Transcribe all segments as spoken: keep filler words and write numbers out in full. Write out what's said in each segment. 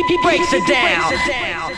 he, he breaks it down.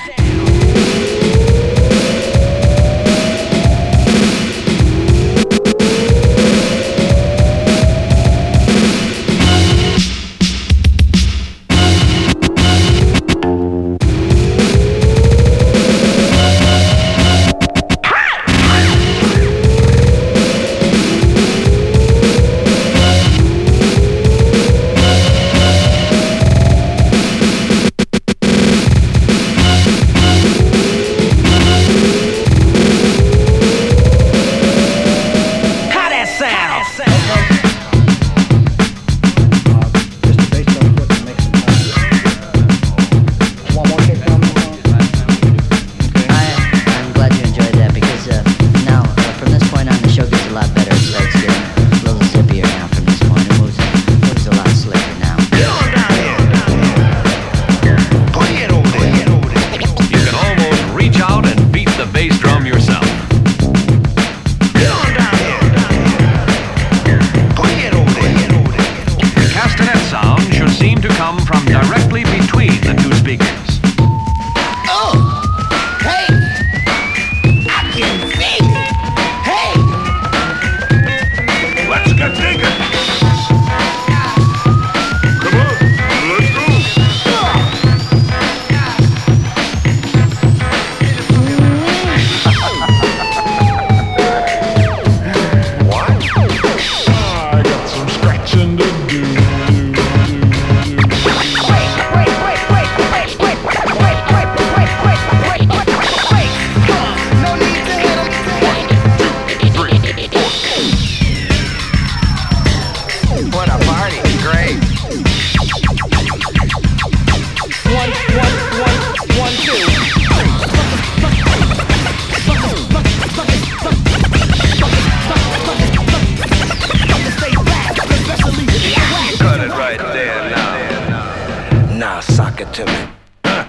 Sock it to me. Huh.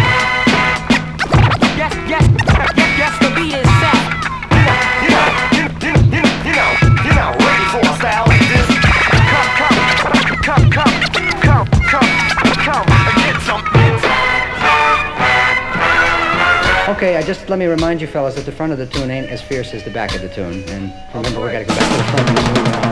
Yes, yes, yes, yes, the beat is set. You know, you, you, you, you know, you know, ready for a style like this. Come, come, come, come, come, come, come, and get some, get some. Okay, I just let me remind you fellas that the front of the tune ain't as fierce as the back of the tune. And remember, we gotta go back to the front of the tune.